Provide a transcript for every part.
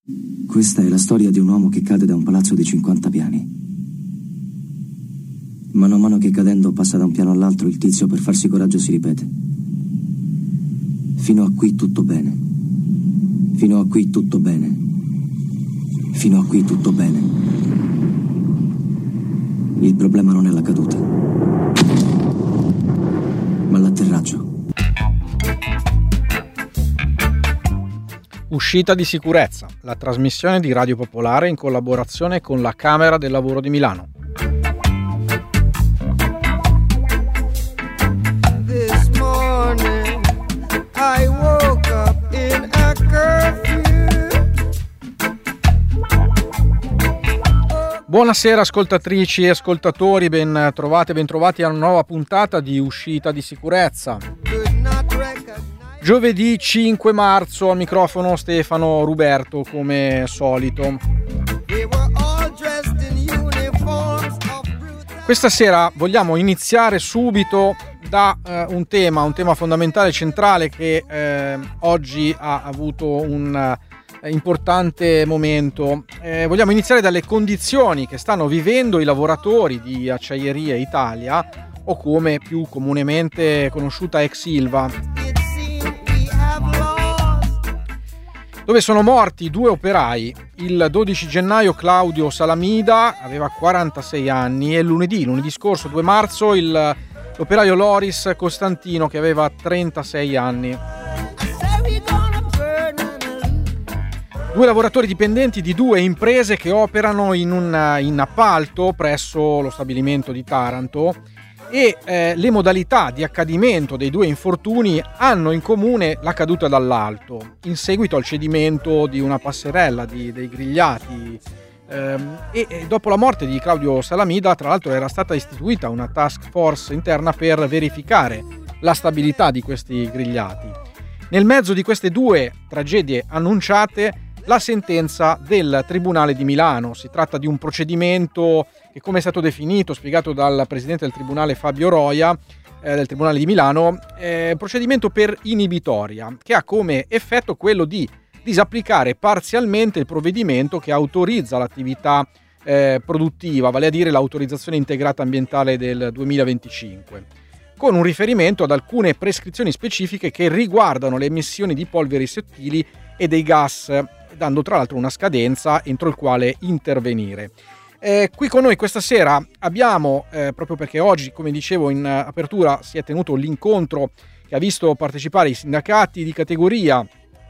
Questa è la storia di un uomo che cade da un palazzo di 50 piani. Mano a mano che cadendo passa da un piano all'altro, il tizio per farsi coraggio si ripete: fino a qui tutto bene. Fino a qui tutto bene. Fino a qui tutto bene. Il problema non è la caduta, ma l'atterraggio. Uscita di sicurezza, la trasmissione di Radio Popolare in collaborazione con la Camera del Lavoro di Milano. Buonasera ascoltatrici e ascoltatori, ben trovati a una nuova puntata di Uscita di sicurezza. Giovedì 5 marzo, al microfono Stefano Ruberto come solito. Questa sera vogliamo iniziare subito da un tema fondamentale, centrale, che oggi ha avuto un importante momento. Vogliamo iniziare dalle condizioni che stanno vivendo i lavoratori di Acciaierie Italia, o come più comunemente conosciuta ex Ilva, dove sono morti 2 operai. Il 12 gennaio Claudio Salamida aveva 46 anni e lunedì scorso 2 marzo l'operaio Loris Costantino, che aveva 36 anni. 2 lavoratori dipendenti di 2 imprese che operano in appalto presso lo stabilimento di Taranto, e le modalità di accadimento dei 2 infortuni hanno in comune la caduta dall'alto in seguito al cedimento di una passerella dei grigliati, e dopo la morte di Claudio Salamida, tra l'altro, era stata istituita una task force interna per verificare la stabilità di questi grigliati. Nel mezzo di queste 2 tragedie annunciate, la sentenza del Tribunale di Milano. Si tratta di un procedimento che, come è stato definito, spiegato dal presidente del Tribunale Fabio Roia, del Tribunale di Milano, procedimento per inibitoria, che ha come effetto quello di disapplicare parzialmente il provvedimento che autorizza l'attività produttiva, vale a dire l'autorizzazione integrata ambientale del 2025, con un riferimento ad alcune prescrizioni specifiche che riguardano le emissioni di polveri sottili e dei gas, dando tra l'altro una scadenza entro il quale intervenire. Qui con noi questa sera abbiamo, proprio perché oggi, come dicevo in apertura, si è tenuto l'incontro che ha visto partecipare i sindacati di categoria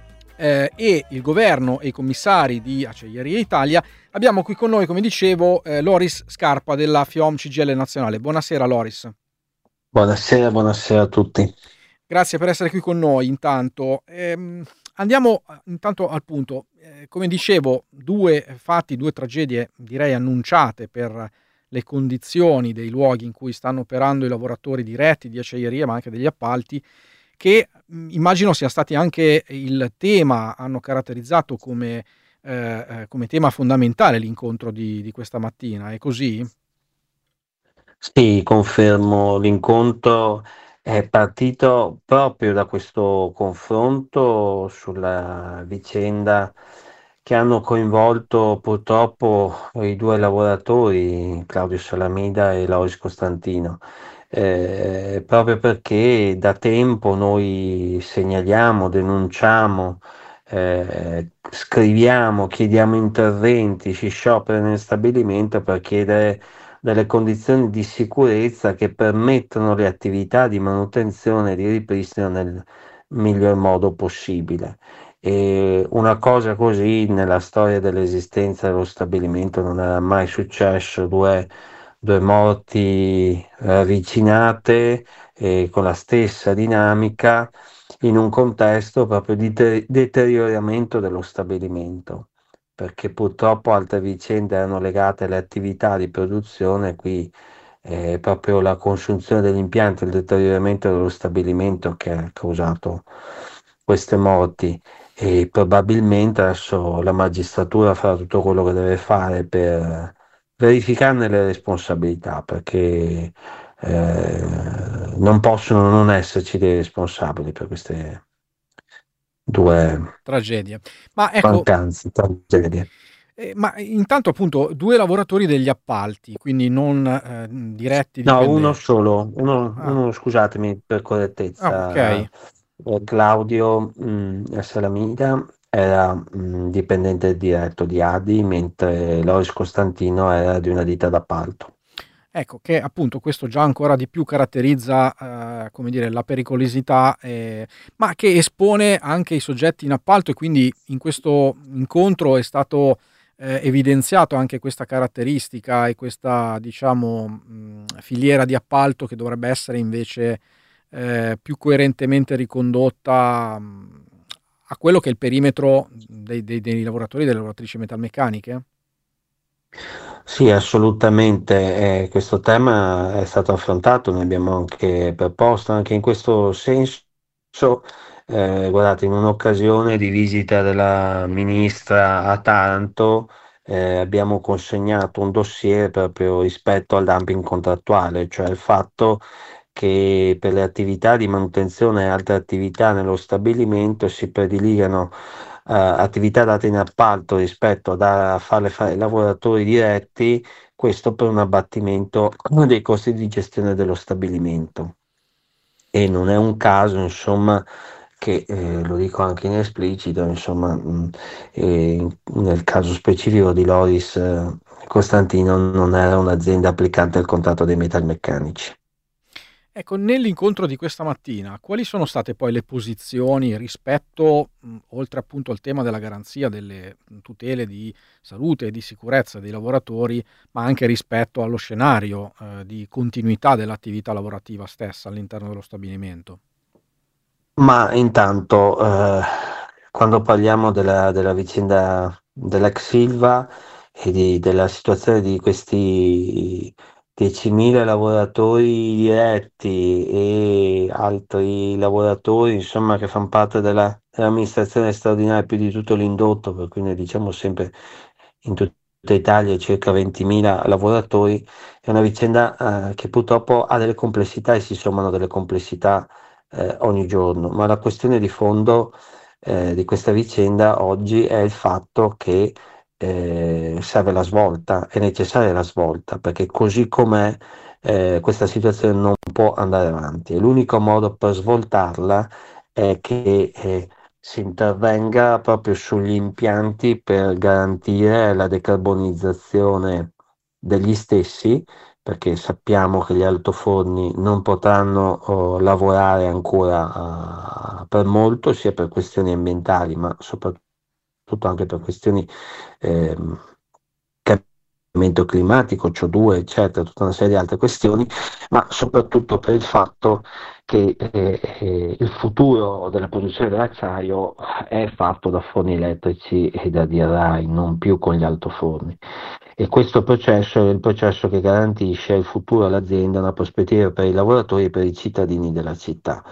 e il governo e i commissari di Acciaierie Italia, abbiamo qui con noi, come dicevo, Loris Scarpa della FIOM CGIL Nazionale. Buonasera Loris. Buonasera a tutti. Grazie per essere qui con noi intanto. Andiamo intanto al punto. Come dicevo, 2 fatti, 2 tragedie direi annunciate per le condizioni dei luoghi in cui stanno operando i lavoratori diretti di acciaieria, ma anche degli appalti, che immagino sia stati anche il tema, hanno caratterizzato come tema fondamentale l'incontro di questa mattina. È così? Sì, confermo, l'incontro è partito proprio da questo confronto sulla vicenda che hanno coinvolto purtroppo i 2 lavoratori, Claudio Salamida e Loris Costantino, proprio perché da tempo noi segnaliamo, denunciamo, scriviamo, chiediamo interventi, si sciopera nel stabilimento per chiedere delle condizioni di sicurezza che permettono le attività di manutenzione e di ripristino nel miglior modo possibile. E una cosa così nella storia dell'esistenza dello stabilimento non era mai successo, due morti ravvicinate con la stessa dinamica in un contesto proprio di deterioramento dello stabilimento, perché purtroppo altre vicende erano legate alle attività di produzione. Qui proprio la consunzione degli impianti, il deterioramento dello stabilimento che ha causato queste morti, e probabilmente adesso la magistratura farà tutto quello che deve fare per verificarne le responsabilità, perché non possono non esserci dei responsabili per due Tragedia. Ma ecco, mancanze, tragedie. ma intanto appunto 2 lavoratori degli appalti, quindi non, diretti No, uno dipendenti. solo, Ah, scusatemi per okay. correttezza, Claudio Salamina era dipendente diretto di ADI, mentre Loris Costantino era di una ditta d'appalto. Ecco, che appunto questo già ancora di più caratterizza, come dire, la pericolosità, ma che espone anche i soggetti in appalto e quindi in questo incontro è stato, evidenziato anche questa caratteristica e questa, diciamo, filiera di appalto che dovrebbe essere invece, più coerentemente ricondotta, a quello che è il perimetro dei lavoratori e delle lavoratrici metalmeccaniche? Sì, assolutamente. Questo tema è stato affrontato, ne abbiamo anche proposto, anche in questo senso. Guardate, in un'occasione di visita della ministra a Taranto, abbiamo consegnato un dossier proprio rispetto al dumping contrattuale, cioè il fatto che per le attività di manutenzione e altre attività nello stabilimento si prediligano attività date in appalto rispetto a farle fare ai lavoratori diretti, questo per un abbattimento dei costi di gestione dello stabilimento. E non è un caso, insomma, che lo dico anche in esplicito, insomma, nel caso specifico di Loris Costantino non era un'azienda applicante al contratto dei metalmeccanici. Ecco, nell'incontro di questa mattina, quali sono state poi le posizioni rispetto, oltre appunto al tema della garanzia delle tutele di salute e di sicurezza dei lavoratori, ma anche rispetto allo scenario, di continuità dell'attività lavorativa stessa all'interno dello stabilimento? Ma intanto, quando parliamo della vicenda dell'ex Silva e della situazione di questi 10.000 lavoratori diretti e altri lavoratori, insomma, che fanno parte dell'amministrazione straordinaria più di tutto l'indotto, per cui ne diciamo sempre in tutta Italia circa 20.000 lavoratori, è una vicenda, che purtroppo ha delle complessità e si sommano delle complessità ogni giorno, ma la questione di fondo di questa vicenda oggi è il fatto che serve la svolta, è necessaria la svolta, perché così com'è questa situazione non può andare avanti e l'unico modo per svoltarla è che si intervenga proprio sugli impianti per garantire la decarbonizzazione degli stessi, perché sappiamo che gli altoforni non potranno lavorare ancora per molto, sia per questioni ambientali, ma soprattutto anche per questioni ehm, cambiamento climatico, CO2, eccetera, tutta una serie di altre questioni, ma soprattutto per il fatto che il futuro della produzione dell'acciaio è fatto da forni elettrici e da DRI, non più con gli altoforni. E questo processo è il processo che garantisce il futuro all'azienda, una prospettiva per i lavoratori e per i cittadini della città.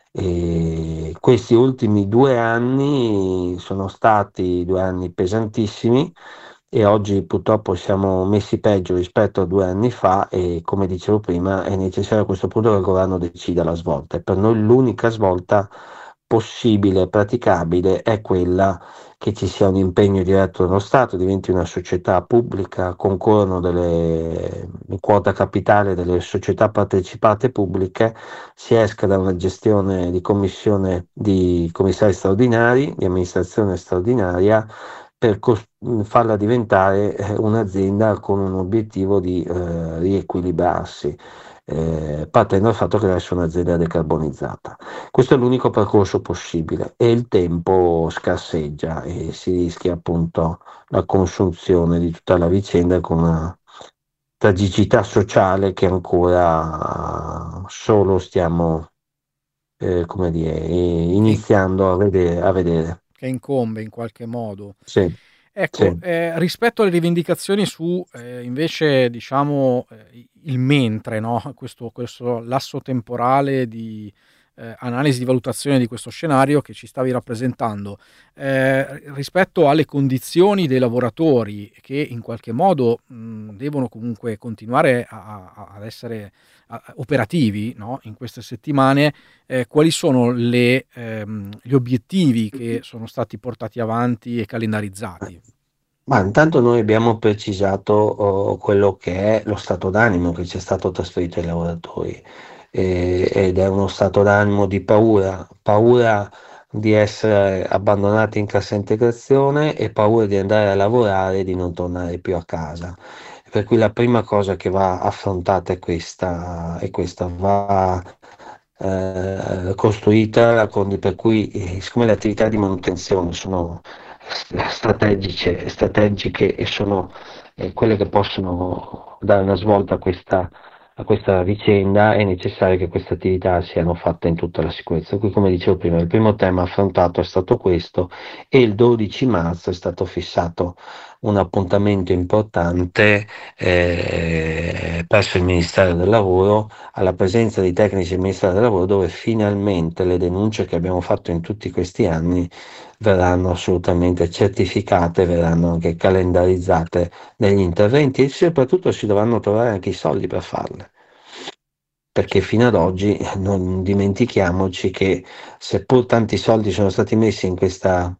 E questi ultimi 2 anni sono stati 2 anni pesantissimi e oggi purtroppo siamo messi peggio rispetto a 2 anni fa e come dicevo prima è necessario a questo punto che il governo decida la svolta e per noi l'unica svolta possibile e praticabile è quella che ci sia un impegno diretto dello Stato, diventi una società pubblica, concorrono in quota capitale delle società partecipate pubbliche, si esca da una gestione di commissione di commissari straordinari, di amministrazione straordinaria, per farla diventare un'azienda con un obiettivo di riequilibrarsi, partendo dal fatto che deve essere un'azienda decarbonizzata. Questo è l'unico percorso possibile e il tempo scarseggia e si rischia appunto la consunzione di tutta la vicenda con una tragicità sociale che ancora solo stiamo, come dire, Che iniziando a vedere. che incombe in qualche modo. Sì, Ecco, sì. rispetto alle rivendicazioni su, invece diciamo, il mentre, no, questo lasso temporale di analisi di valutazione di questo scenario che ci stavi rappresentando, rispetto alle condizioni dei lavoratori che in qualche modo devono comunque continuare ad essere operativi, no? In queste settimane, quali sono gli obiettivi che sono stati portati avanti e calendarizzati? Ma intanto noi abbiamo precisato quello che è lo stato d'animo che ci è stato trasferito ai lavoratori, ed è uno stato d'animo di paura di essere abbandonati in cassa integrazione e paura di andare a lavorare e di non tornare più a casa. Per cui la prima cosa che va affrontata è questa, va costruita, per cui siccome le attività di manutenzione sono strategiche e sono quelle che possono dare una svolta a questa vicenda, è necessario che queste attività siano fatte in tutta la sicurezza. Qui, come dicevo prima, il primo tema affrontato è stato questo, e il 12 marzo è stato fissato un appuntamento importante presso il Ministero del Lavoro, alla presenza di tecnici del Ministero del Lavoro, dove finalmente le denunce che abbiamo fatto in tutti questi anni verranno assolutamente certificate, verranno anche calendarizzate negli interventi, e soprattutto si dovranno trovare anche i soldi per farle. Perché fino ad oggi non dimentichiamoci che, seppur tanti soldi sono stati messi in questa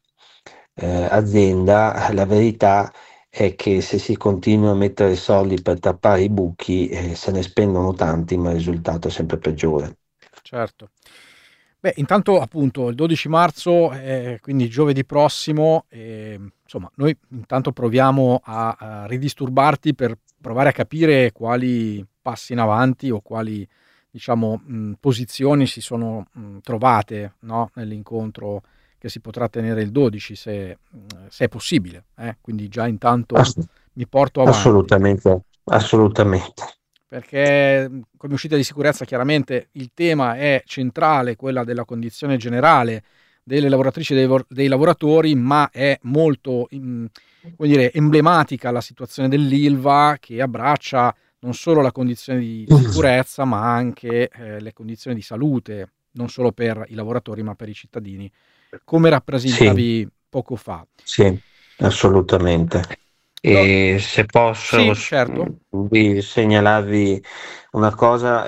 azienda, la verità è che se si continua a mettere soldi per tappare i buchi, se ne spendono tanti, ma il risultato è sempre peggiore. Certo. Beh, intanto appunto il 12 marzo, quindi giovedì prossimo, insomma, noi intanto proviamo a ridisturbarti per provare a capire quali passi in avanti o quali, diciamo, posizioni si sono trovate, no, nell'incontro che si potrà tenere il 12, se è possibile. Quindi già intanto mi porto avanti. Assolutamente. Perché come uscita di sicurezza chiaramente il tema è centrale, quella della condizione generale delle lavoratrici e dei lavoratori, ma è molto come dire, emblematica la situazione dell'Ilva, che abbraccia non solo la condizione di sicurezza, ma anche le condizioni di salute, non solo per i lavoratori ma per i cittadini, come rappresentavi poco fa. Sì, assolutamente. E se posso, sì, certo, segnalarvi una cosa,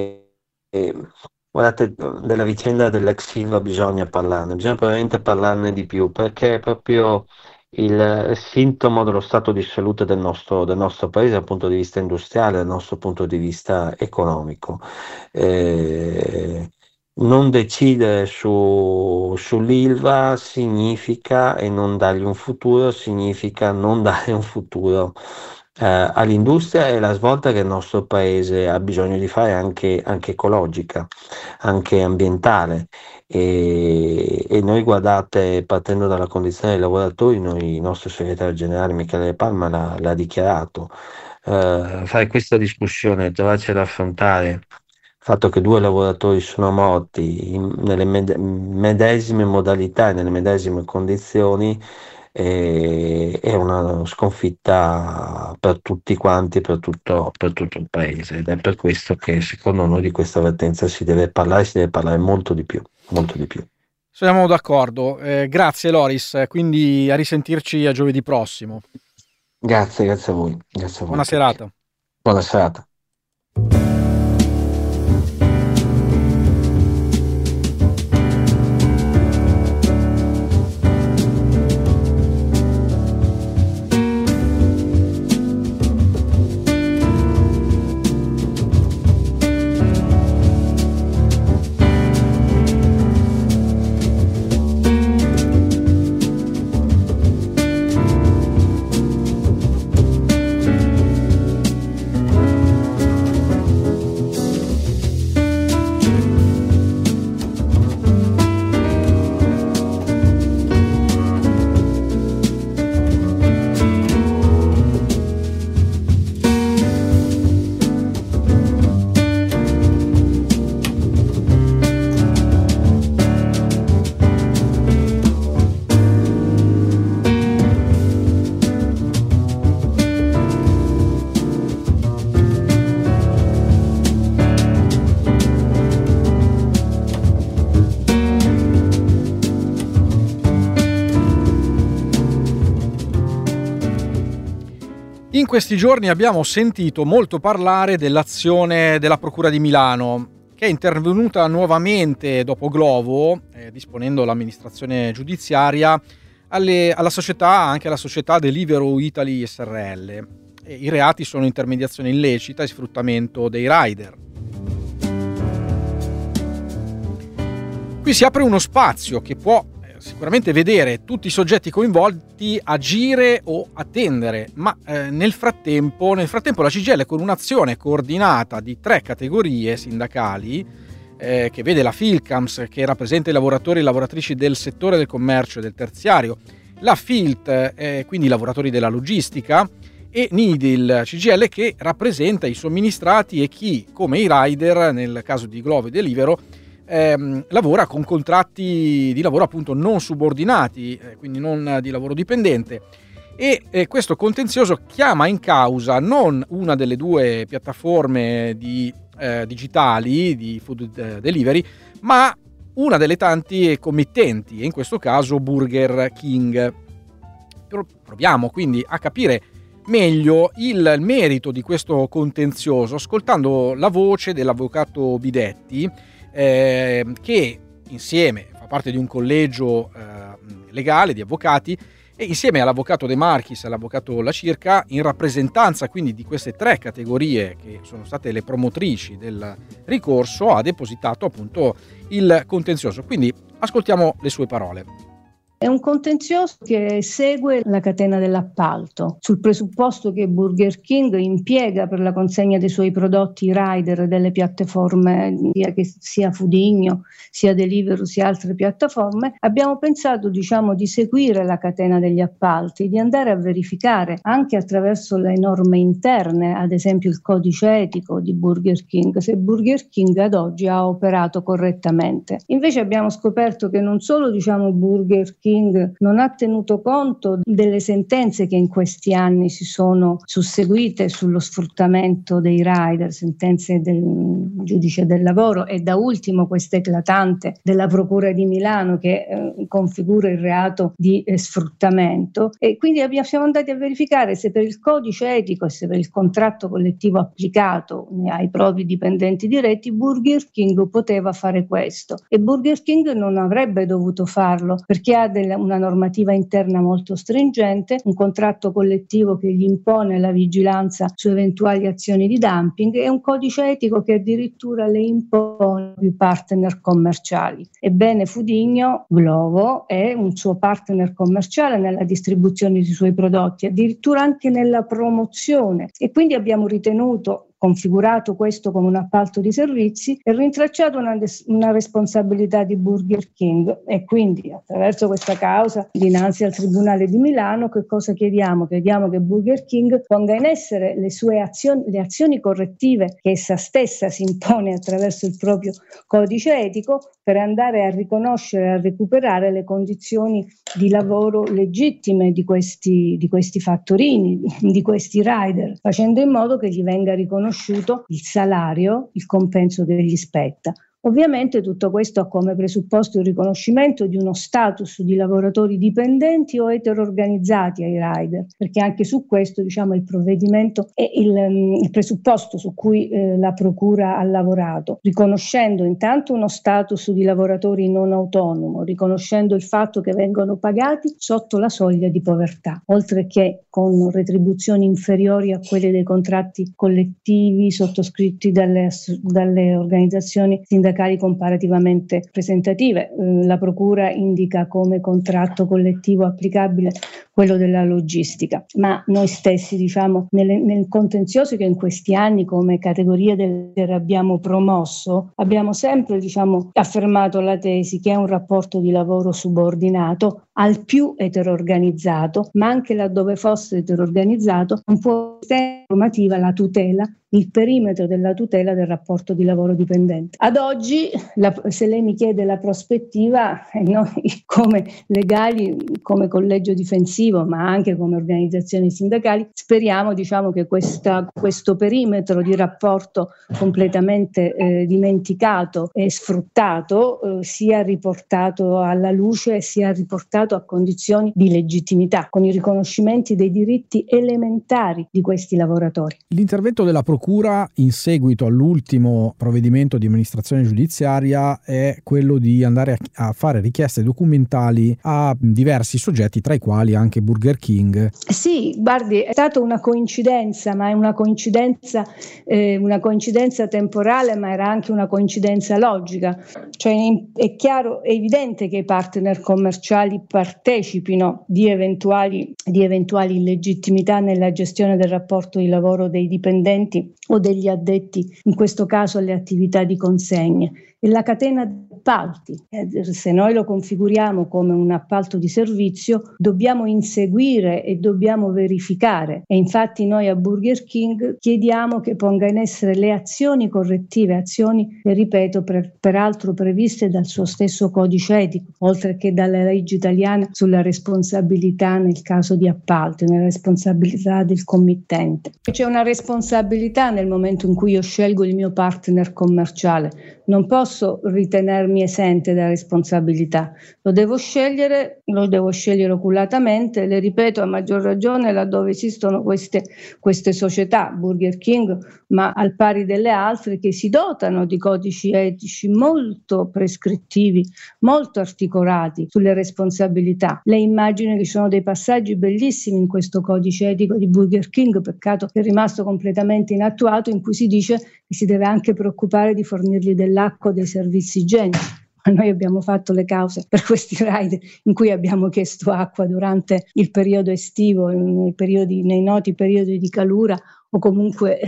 guardate, della vicenda dell'ex Ilva bisogna veramente parlarne di più, perché è proprio il sintomo dello stato di salute del nostro paese dal punto di vista industriale, dal nostro punto di vista economico. Non decidere sull'Ilva significa, e non dargli un futuro, significa non dare un futuro all'industria, e la svolta che il nostro paese ha bisogno di fare, anche ecologica, anche ambientale. E noi, guardate, partendo dalla condizione dei lavoratori, il nostro segretario generale Michele Palma l'ha dichiarato, fare questa discussione, trovarci ad affrontare il fatto che 2 lavoratori sono morti nelle medesime modalità e nelle medesime condizioni, è una sconfitta per tutti quanti, per tutto il paese, ed è per questo che secondo noi di questa vertenza si deve parlare molto di più. Siamo d'accordo. Grazie Loris, quindi a risentirci a giovedì prossimo. Grazie a voi. Buona serata. Buona serata. In questi giorni abbiamo sentito molto parlare dell'azione della Procura di Milano, che è intervenuta nuovamente dopo Glovo, disponendo l'amministrazione giudiziaria alla società, anche alla società Deliveroo Italy SRL. E i reati sono intermediazione illecita e sfruttamento dei rider. Qui si apre uno spazio che può sicuramente vedere tutti i soggetti coinvolti agire o attendere, ma nel frattempo la CGIL, con un'azione coordinata di 3 categorie sindacali, che vede la Filcams, che rappresenta i lavoratori e lavoratrici del settore del commercio e del terziario, la Filt, quindi i lavoratori della logistica, e Nidil CGIL, che rappresenta i somministrati e chi, come i rider nel caso di Glovo e Deliveroo, lavora con contratti di lavoro appunto non subordinati, quindi non di lavoro dipendente, e questo contenzioso chiama in causa non una delle 2 piattaforme digitali di food delivery, ma una delle tanti committenti, e in questo caso Burger King. Proviamo quindi a capire meglio il merito di questo contenzioso ascoltando la voce dell'avvocato Bidetti, che insieme fa parte di un collegio legale di avvocati, e insieme all'avvocato De Marchis e all'avvocato La Circa, in rappresentanza quindi di queste 3 categorie che sono state le promotrici del ricorso, ha depositato appunto il contenzioso. Quindi ascoltiamo le sue parole. È un contenzioso che segue la catena dell'appalto, sul presupposto che Burger King impiega per la consegna dei suoi prodotti rider delle piattaforme, sia Foodinho, sia Deliveroo, sia altre piattaforme. Abbiamo pensato, di seguire la catena degli appalti, di andare a verificare anche attraverso le norme interne, ad esempio il codice etico di Burger King, se Burger King ad oggi ha operato correttamente. Invece abbiamo scoperto che non solo Burger King non ha tenuto conto delle sentenze che in questi anni si sono susseguite sullo sfruttamento dei rider, sentenze del giudice del lavoro, e da ultimo questa eclatante della Procura di Milano che configura il reato di sfruttamento, e quindi siamo andati a verificare se per il codice etico e se per il contratto collettivo applicato ai propri dipendenti diretti Burger King poteva fare questo, e Burger King non avrebbe dovuto farlo perché ha una normativa interna molto stringente, un contratto collettivo che gli impone la vigilanza su eventuali azioni di dumping e un codice etico che addirittura le impone ai partner commerciali. Ebbene, Foodinho, Glovo, è un suo partner commerciale nella distribuzione dei suoi prodotti, addirittura anche nella promozione, e quindi abbiamo ritenuto, configurato questo come un appalto di servizi, e rintracciato una responsabilità di Burger King, e quindi attraverso questa causa dinanzi al Tribunale di Milano che cosa chiediamo? Chiediamo che Burger King ponga in essere le sue azioni correttive che essa stessa si impone attraverso il proprio codice etico, per andare a riconoscere e a recuperare le condizioni di lavoro legittime di questi fattorini, di questi rider, facendo in modo che gli venga riconosciuto il salario, il compenso che gli spetta. Ovviamente tutto questo ha come presupposto il riconoscimento di uno status di lavoratori dipendenti o eteroorganizzati ai rider, perché anche su questo il provvedimento è il presupposto su cui la Procura ha lavorato, riconoscendo intanto uno status di lavoratori non autonomo, riconoscendo il fatto che vengono pagati sotto la soglia di povertà, oltre che con retribuzioni inferiori a quelle dei contratti collettivi sottoscritti dalle organizzazioni sindacali comparativamente rappresentative. La Procura indica come contratto collettivo applicabile quello della logistica, ma noi stessi nel contenzioso che in questi anni come categoria abbiamo promosso, abbiamo sempre affermato la tesi che è un rapporto di lavoro subordinato al più eteroorganizzato, ma anche laddove fosse eteroorganizzato non può essere normativa la tutela, il perimetro della tutela del rapporto di lavoro dipendente. Ad oggi, se lei mi chiede la prospettiva, noi come legali, come collegio difensivo, associativo, ma anche come organizzazioni sindacali, speriamo che questo perimetro di rapporto completamente dimenticato e sfruttato sia riportato alla luce e sia riportato a condizioni di legittimità, con i riconoscimenti dei diritti elementari di questi lavoratori. L'intervento della Procura in seguito all'ultimo provvedimento di amministrazione giudiziaria è quello di andare a fare richieste documentali a diversi soggetti, tra i quali anche Burger King. Sì, guardi, è stata una coincidenza, ma è una coincidenza temporale, ma era anche una coincidenza logica. Cioè è chiaro, è evidente che i partner commerciali partecipino di eventuali illegittimità nella gestione del rapporto di lavoro dei dipendenti o degli addetti, in questo caso alle attività di consegne. E la catena di appalti, se noi lo configuriamo come un appalto di servizio, dobbiamo inseguire e dobbiamo verificare, e infatti noi a Burger King chiediamo che ponga in essere le azioni correttive, azioni che ripeto peraltro previste dal suo stesso codice etico, oltre che dalla legge italiana sulla responsabilità nel caso di appalto, nella responsabilità del committente. C'è una responsabilità nel momento in cui io scelgo il mio partner commerciale, non posso ritenermi esente da responsabilità, lo devo scegliere oculatamente, le ripeto a maggior ragione laddove esistono queste società, Burger King, ma al pari delle altre, che si dotano di codici etici molto prescrittivi, molto articolati sulle responsabilità. Lei immagina che ci sono dei passaggi bellissimi in questo codice etico di Burger King, peccato che è rimasto completamente inattuato, in cui si dice che si deve anche preoccupare di fornirgli dell'acqua, dei servizi igienici. Noi abbiamo fatto le cause per questi ride in cui abbiamo chiesto acqua durante il periodo estivo, nei noti periodi di calura, o comunque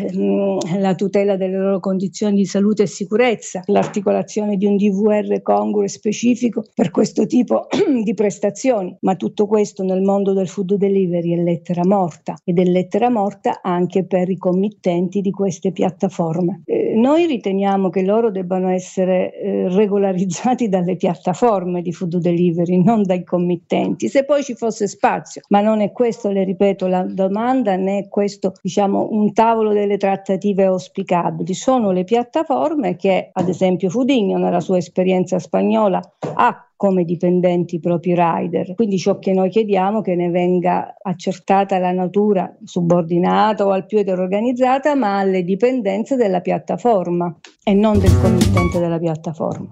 la tutela delle loro condizioni di salute e sicurezza, l'articolazione di un DVR congruo e specifico per questo tipo di prestazioni. Ma tutto questo nel mondo del food delivery è lettera morta, ed è lettera morta anche per i committenti di queste piattaforme. Noi riteniamo che loro debbano essere regolarizzati dalle piattaforme di food delivery, non dai committenti, se poi ci fosse spazio, ma non è questo, le ripeto, la domanda, né è questo un tavolo delle trattative auspicabili. Sono le piattaforme che, ad esempio, Foodinho nella sua esperienza spagnola ha come dipendenti i propri rider. Quindi ciò che noi chiediamo è che ne venga accertata la natura subordinata o al più organizzata, ma alle dipendenze della piattaforma e non del committente della piattaforma.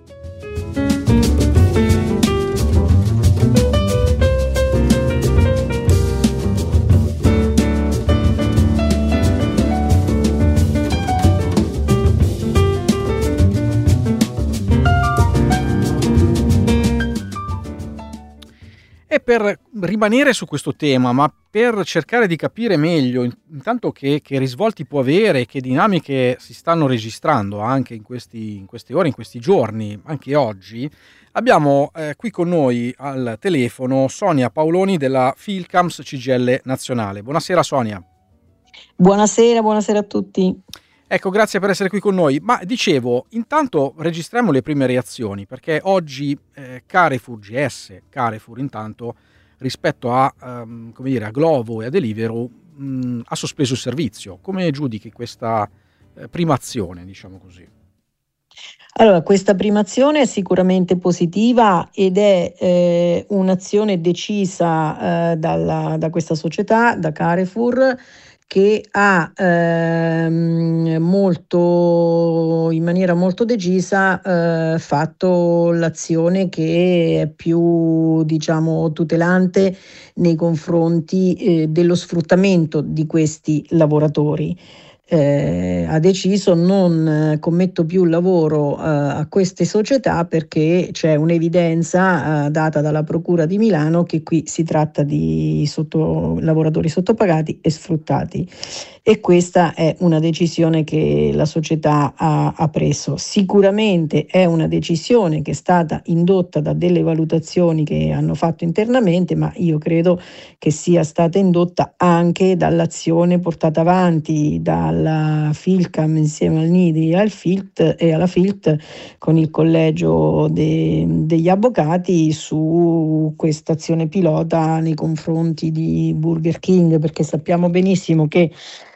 E per rimanere su questo tema, ma per cercare di capire meglio intanto che risvolti può avere, che dinamiche si stanno registrando anche in queste ore, in questi giorni, anche oggi, abbiamo qui con noi al telefono Sonia Paoloni della Philcams CGIL Nazionale. Buonasera Sonia. Buonasera a tutti. Ecco, grazie per essere qui con noi. Ma dicevo, intanto registriamo le prime reazioni, perché oggi Carrefour, GS Carrefour, intanto rispetto a Glovo e a Deliveroo ha sospeso il servizio. Come giudichi questa prima azione, diciamo così? Allora, questa prima azione è sicuramente positiva ed è un'azione decisa da questa società, da Carrefour, che ha in maniera molto decisa fatto l'azione che è più, tutelante nei confronti dello sfruttamento di questi lavoratori. Ha deciso non commetto più lavoro a queste società perché c'è un'evidenza data dalla Procura di Milano che qui si tratta di lavoratori sottopagati e sfruttati, e questa è una decisione che la società ha preso. Sicuramente è una decisione che è stata indotta da delle valutazioni che hanno fatto internamente, ma io credo che sia stata indotta anche dall'azione portata avanti dal alla FILCAM insieme al NIDI e alla FILT con il collegio degli avvocati su questa azione pilota nei confronti di Burger King, perché sappiamo benissimo che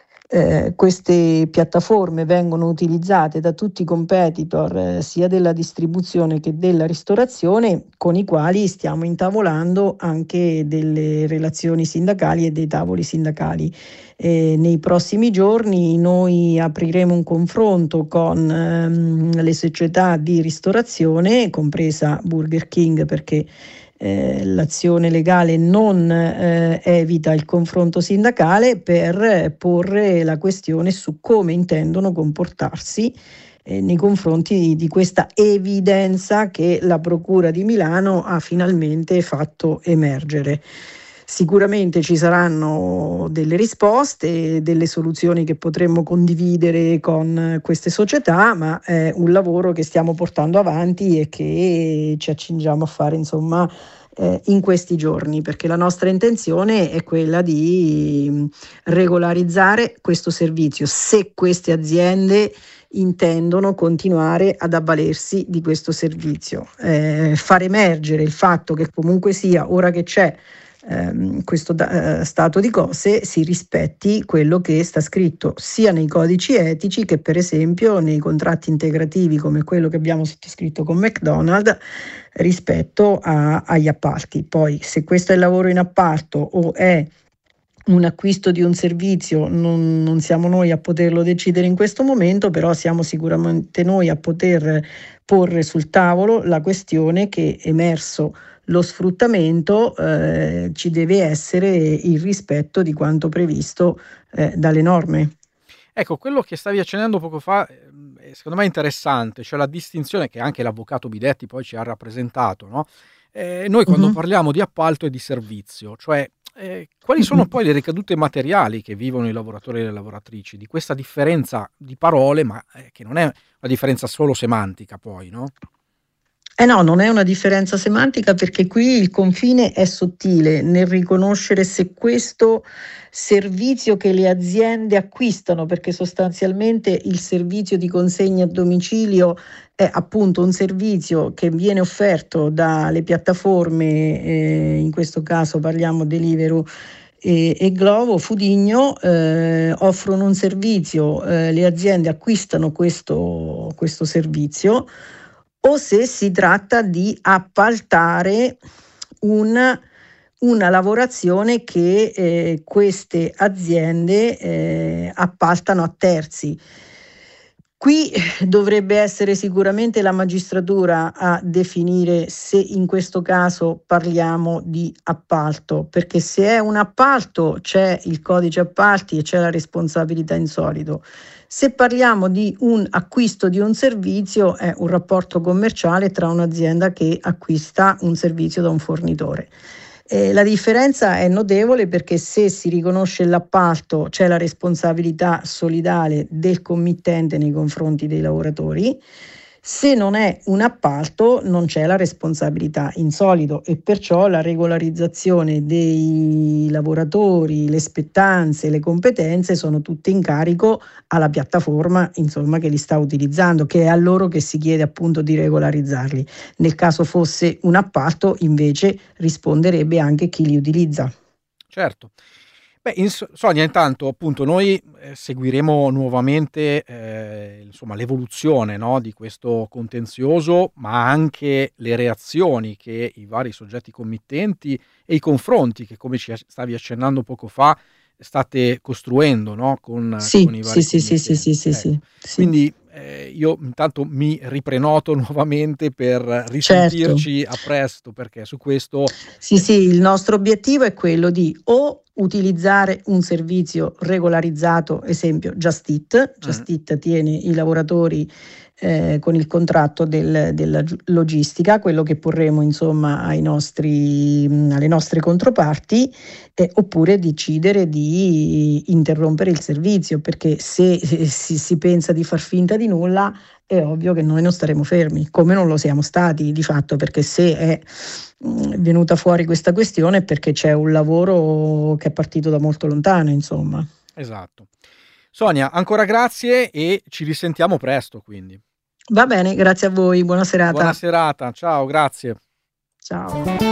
queste piattaforme vengono utilizzate da tutti i competitor sia della distribuzione che della ristorazione, con i quali stiamo intavolando anche delle relazioni sindacali e dei tavoli sindacali. Nei prossimi giorni noi apriremo un confronto con le società di ristorazione, compresa Burger King, perché l'azione legale non evita il confronto sindacale, per porre la questione su come intendono comportarsi nei confronti di questa evidenza che la Procura di Milano ha finalmente fatto emergere. Sicuramente ci saranno delle risposte, delle soluzioni che potremmo condividere con queste società, ma è un lavoro che stiamo portando avanti e che ci accingiamo a fare, insomma, in questi giorni, perché la nostra intenzione è quella di regolarizzare questo servizio, se queste aziende intendono continuare ad avvalersi di questo servizio, far emergere il fatto che comunque sia, ora che c'è questo stato di cose, si rispetti quello che sta scritto sia nei codici etici che per esempio nei contratti integrativi come quello che abbiamo sottoscritto con McDonald's rispetto agli appalti. Poi se questo è il lavoro in appalto o è un acquisto di un servizio non siamo noi a poterlo decidere in questo momento, però siamo sicuramente noi a poter porre sul tavolo la questione che, emerso lo sfruttamento, ci deve essere il rispetto di quanto previsto dalle norme. Ecco, quello che stavi accennando poco fa secondo me è interessante, cioè la distinzione che anche l'avvocato Bidetti poi ci ha rappresentato, no? Noi quando parliamo di appalto e di servizio, cioè quali sono poi le ricadute materiali che vivono i lavoratori e le lavoratrici di questa differenza di parole, ma che non è una differenza solo semantica poi, no? No, non è una differenza semantica, perché qui il confine è sottile nel riconoscere se questo servizio che le aziende acquistano, perché sostanzialmente il servizio di consegna a domicilio è appunto un servizio che viene offerto dalle piattaforme, in questo caso parliamo Deliveroo e Glovo, Fudigno, offrono un servizio, le aziende acquistano questo servizio, o se si tratta di appaltare una lavorazione che queste aziende appaltano a terzi. Qui dovrebbe essere sicuramente la magistratura a definire se in questo caso parliamo di appalto, perché se è un appalto c'è il codice appalti e c'è la responsabilità in solido. Se parliamo di un acquisto di un servizio, è un rapporto commerciale tra un'azienda che acquista un servizio da un fornitore. La differenza è notevole, perché se si riconosce l'appalto c'è la responsabilità solidale del committente nei confronti dei lavoratori. Se non è un appalto non c'è la responsabilità in solido, e perciò la regolarizzazione dei lavoratori, le spettanze, le competenze sono tutte in carico alla piattaforma, insomma, che li sta utilizzando, che è a loro che si chiede appunto di regolarizzarli. Nel caso fosse un appalto invece risponderebbe anche chi li utilizza. Certo. Sonia, intanto appunto noi seguiremo nuovamente insomma, l'evoluzione, no, di questo contenzioso, ma anche le reazioni che i vari soggetti committenti e i confronti che, come ci stavi accennando poco fa, state costruendo, no, con i vari committenti. Sì. Quindi io intanto mi riprenoto nuovamente per risentirci a presto, perché su questo... Sì, il nostro obiettivo è quello di o utilizzare un servizio regolarizzato, esempio Just Eat. Just Eat tiene i lavoratori con il contratto della logistica, quello che porremo insomma alle nostre controparti, oppure decidere di interrompere il servizio, perché se si pensa di far finta di nulla è ovvio che noi non staremo fermi, come non lo siamo stati di fatto, perché se è venuta fuori questa questione è perché c'è un lavoro che è partito da molto lontano, insomma. Esatto. Sonia, ancora grazie e ci risentiamo presto, quindi. Va bene, grazie a voi, buona serata. Buona serata, ciao, grazie. Ciao.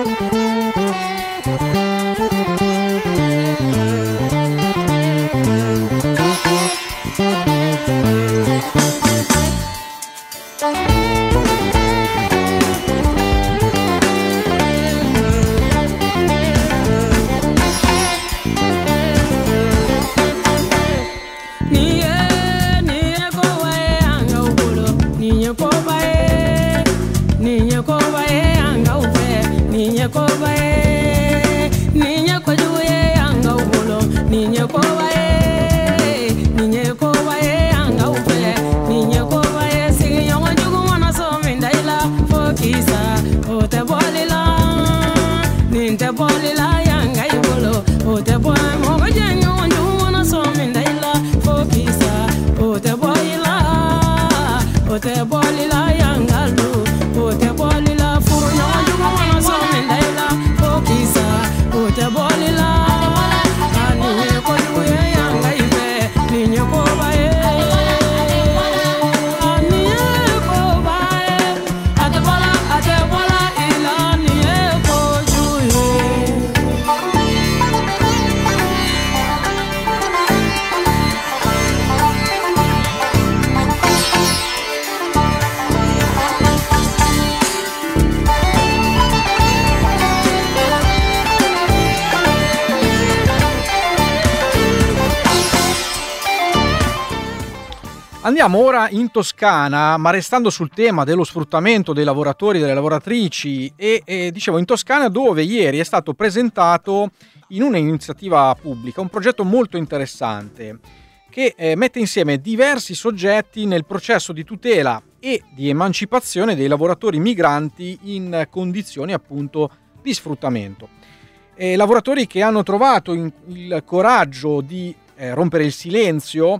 Andiamo ora in Toscana, ma restando sul tema dello sfruttamento dei lavoratori e delle lavoratrici e dicevo in Toscana, dove ieri è stato presentato in un'iniziativa pubblica un progetto molto interessante che mette insieme diversi soggetti nel processo di tutela e di emancipazione dei lavoratori migranti in condizioni appunto di sfruttamento. Lavoratori che hanno trovato il coraggio di rompere il silenzio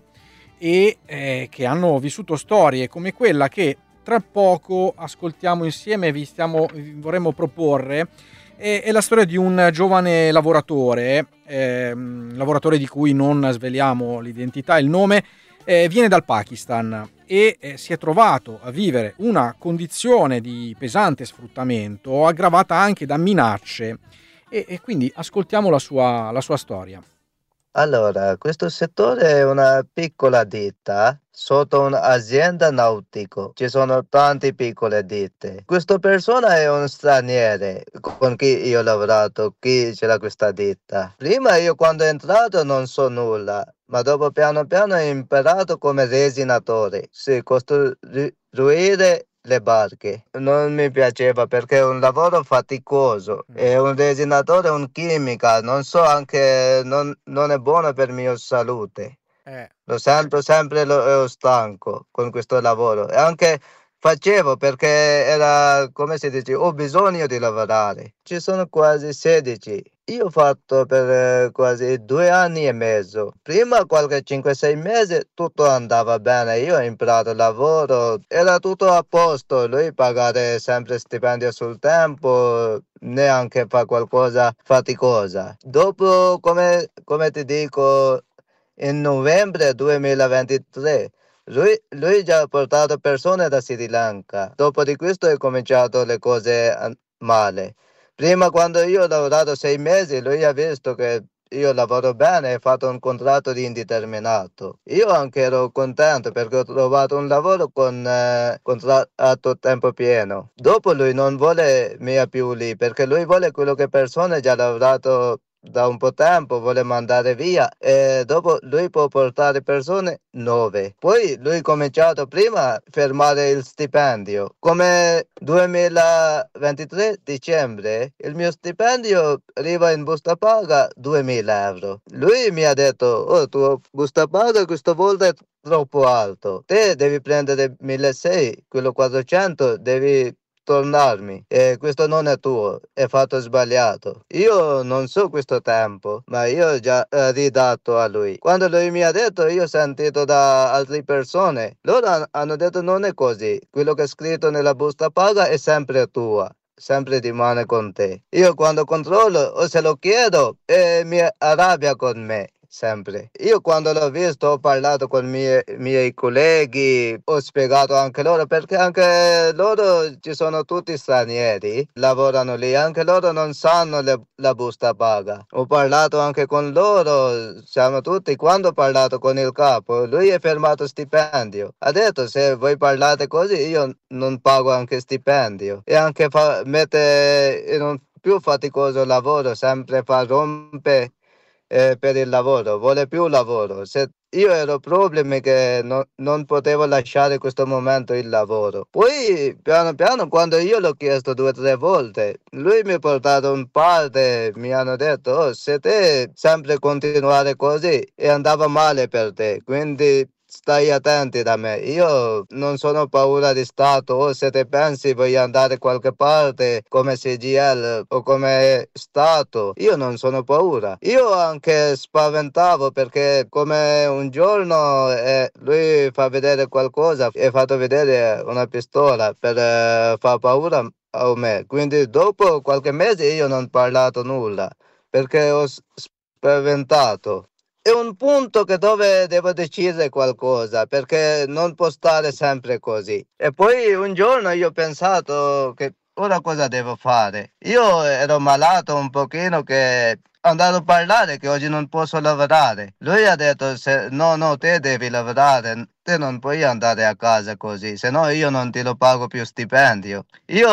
e che hanno vissuto storie come quella che tra poco ascoltiamo insieme, vi vorremmo proporre. È la storia di un giovane lavoratore di cui non sveliamo l'identità e il nome. Viene dal Pakistan e si è trovato a vivere una condizione di pesante sfruttamento aggravata anche da minacce e quindi ascoltiamo la sua storia. Allora, questo settore è una piccola ditta sotto un'azienda nautica. Ci sono tante piccole ditte. Questa persona è un straniero con chi io ho lavorato, chi c'era questa ditta. Prima io quando è entrato non so nulla, ma dopo piano piano ho imparato come resinatore. Si costruire le barche. Non mi piaceva perché è un lavoro faticoso, è un resinatore, un chimica, non so, anche non è buono per mia salute. Lo sento sempre, ero stanco con questo lavoro e anche facevo perché era, come si dice, ho bisogno di lavorare. Ci sono quasi 16. Io ho fatto per quasi 2 anni e mezzo. Prima qualche 5-6 mesi tutto andava bene. Io ho imparato il lavoro, era tutto a posto. Lui pagare sempre stipendio sul tempo, neanche fa qualcosa faticosa. Dopo, come ti dico, in novembre 2023 lui già ha portato persone da Sri Lanka. Dopo di questo è cominciato le cose male. Prima quando io ho lavorato 6 mesi, lui ha visto che io lavoro bene e ho fatto un contratto di indeterminato. Io anche ero contento perché ho trovato un lavoro con contratto a tempo pieno. Dopo lui non vuole me più lì perché lui vuole quello che persone già lavorato da un po' tempo, vuole mandare via e dopo lui può portare persone nuove. Poi lui ha cominciato prima a fermare il stipendio. Come 2023 dicembre il mio stipendio arriva in busta paga 2.000 euro. Lui mi ha detto, oh, tu busta paga questa volta è troppo alto, te devi prendere 1.600, quello 400 devi tornarmi e questo non è tuo, è fatto sbagliato. Io non so questo tempo, ma io ho già ridato a lui. Quando lui mi ha detto, io ho sentito da altre persone, loro hanno detto non è così, quello che è scritto nella busta paga è sempre tua, sempre rimane con te. Io quando controllo o se lo chiedo mi arrabbia con me. sempre. Io quando l'ho visto ho parlato con i miei colleghi, ho spiegato anche loro, perché anche loro ci sono tutti stranieri, lavorano lì, anche loro non sanno la busta paga. Ho parlato anche con loro, siamo tutti, quando ho parlato con il capo, lui è fermato stipendio. Ha detto se voi parlate così io non pago anche stipendio, e anche mette in un più faticoso lavoro, sempre rompe per il lavoro, vuole più lavoro. Se io ero problemi che non potevo lasciare in questo momento il lavoro. Poi piano piano, quando io l'ho chiesto 2 o 3 volte, lui mi ha portato un parte, mi hanno detto oh, se te sempre continuare così e andava male per te, quindi stai attenti da me. Io non sono paura di Stato, o se te pensi vuoi andare qualche parte come CGIL o come Stato, io non sono paura. Io anche spaventavo perché come un giorno lui fa vedere qualcosa e ha fatto vedere una pistola per far paura a me. Quindi dopo qualche mese io non ho parlato nulla perché ho spaventato. È un punto dove devo decidere qualcosa, perché non può stare sempre così. E poi un giorno io ho pensato che ora cosa devo fare? Io ero malato un pochino, che andavo a parlare che oggi non posso lavorare. Lui ha detto no, te devi lavorare, te non puoi andare a casa così, se no io non ti lo pago più stipendio. Io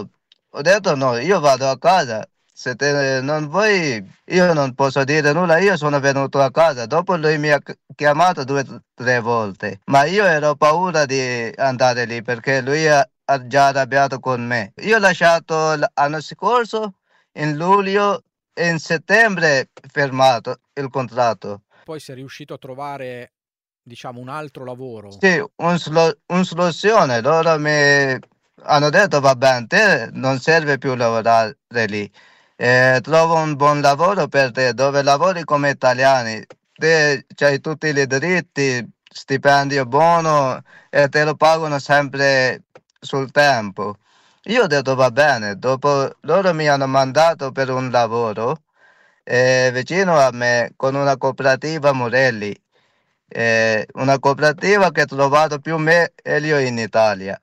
ho detto no, io vado a casa. Se te non vuoi, io non posso dire nulla, io sono venuto a casa. Dopo lui mi ha chiamato 2 o 3 volte, ma io ero paura di andare lì perché lui ha già arrabbiato con me. Io ho lasciato l'anno scorso, in luglio, e in settembre fermato il contratto. Poi sei riuscito a trovare, diciamo, un altro lavoro? Sì, un soluzione. Loro mi hanno detto va bene, te non serve più lavorare lì. Trovo un buon lavoro per te, dove lavori come italiani, te c'hai tutti i diritti, stipendio buono e te lo pagano sempre sul tempo. Io ho detto va bene, dopo loro mi hanno mandato per un lavoro vicino a me con una cooperativa Morelli, una cooperativa che ho trovato più meglio in Italia.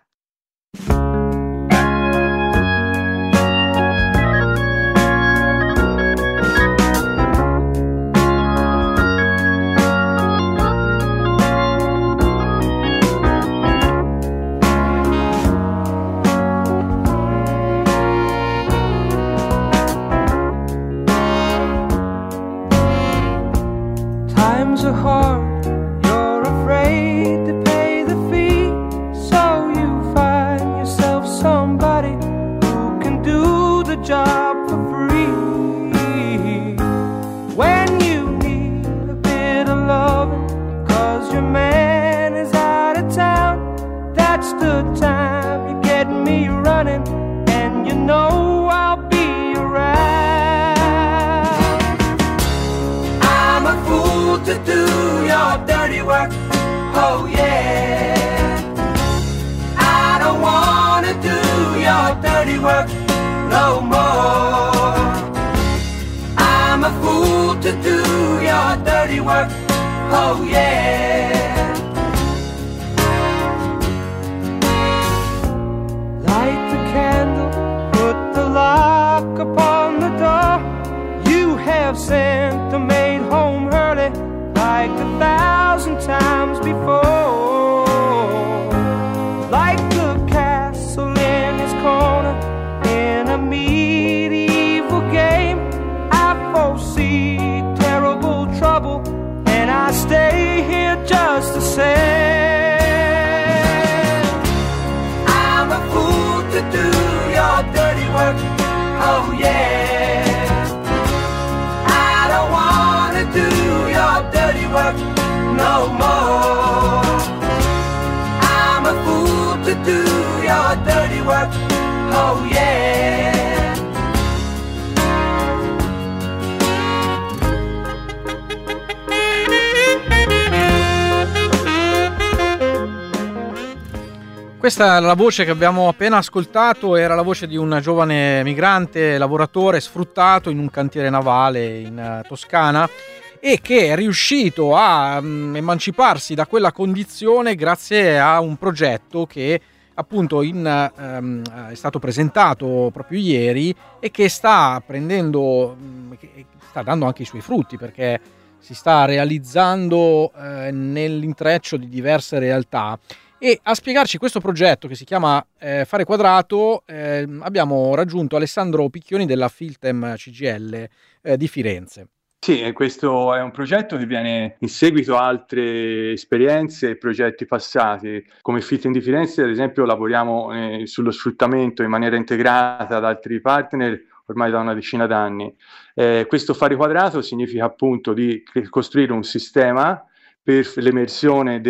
Times are hard, you're afraid to pay the fee, so you find yourself somebody who can do the job for free. When you need a bit of loving, 'cause your man is out of town, that's the time you get me running, and you know I'll be around. I'm a fool to do your dirty work, oh yeah. I don't wanna do your dirty work no more. I'm a fool to do your dirty work, oh yeah. Light the candle, put the lock upon the door. You have sent the maid home early like 1,000 times before. Like the castle in his corner in a medieval game, I foresee terrible trouble and I stay here just the same. I'm a fool to do your dirty work, oh yeah. I don't wanna do your dirty work no more. I'm a fool to do your dirty work, oh yeah. Questa, la voce che abbiamo appena ascoltato, era la voce di un giovane migrante, lavoratore sfruttato in un cantiere navale in Toscana, e che è riuscito a emanciparsi da quella condizione grazie a un progetto che appunto è stato presentato proprio ieri e che sta dando anche i suoi frutti, perché si sta realizzando nell'intreccio di diverse realtà. E a spiegarci questo progetto, che si chiama Fare Quadrato, abbiamo raggiunto Alessandro Picchioni della Filtem CGIL di Firenze. Sì, questo è un progetto che viene in seguito a altre esperienze e progetti passati. Come Filtem di Firenze, ad esempio, lavoriamo sullo sfruttamento in maniera integrata ad altri partner ormai da una decina d'anni. Questo Fare Quadrato significa appunto di costruire un sistema per l'emersione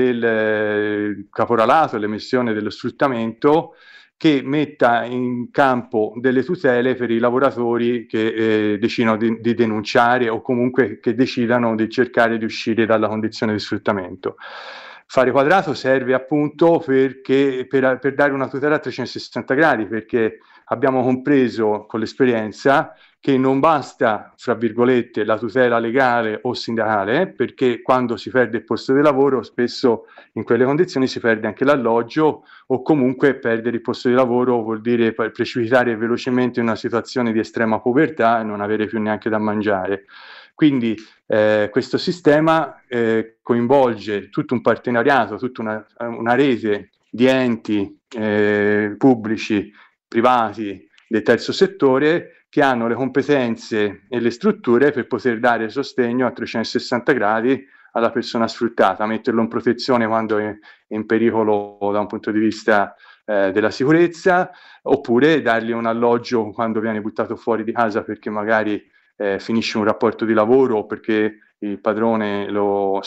del caporalato, l'emersione dello sfruttamento, che metta in campo delle tutele per i lavoratori che decidono di denunciare o comunque che decidano di cercare di uscire dalla condizione di sfruttamento. Fare Quadrato serve appunto per dare una tutela a 360 gradi, perché abbiamo compreso con l'esperienza che non basta, fra virgolette, la tutela legale o sindacale, perché quando si perde il posto di lavoro spesso in quelle condizioni si perde anche l'alloggio, o comunque perdere il posto di lavoro vuol dire precipitare velocemente in una situazione di estrema povertà e non avere più neanche da mangiare. Quindi questo sistema coinvolge tutto un partenariato, tutta una rete di enti pubblici, privati, del terzo settore, che hanno le competenze e le strutture per poter dare sostegno a 360 gradi alla persona sfruttata, metterlo in protezione quando è in pericolo da un punto di vista della sicurezza, oppure dargli un alloggio quando viene buttato fuori di casa perché magari finisce un rapporto di lavoro o perché il padrone lo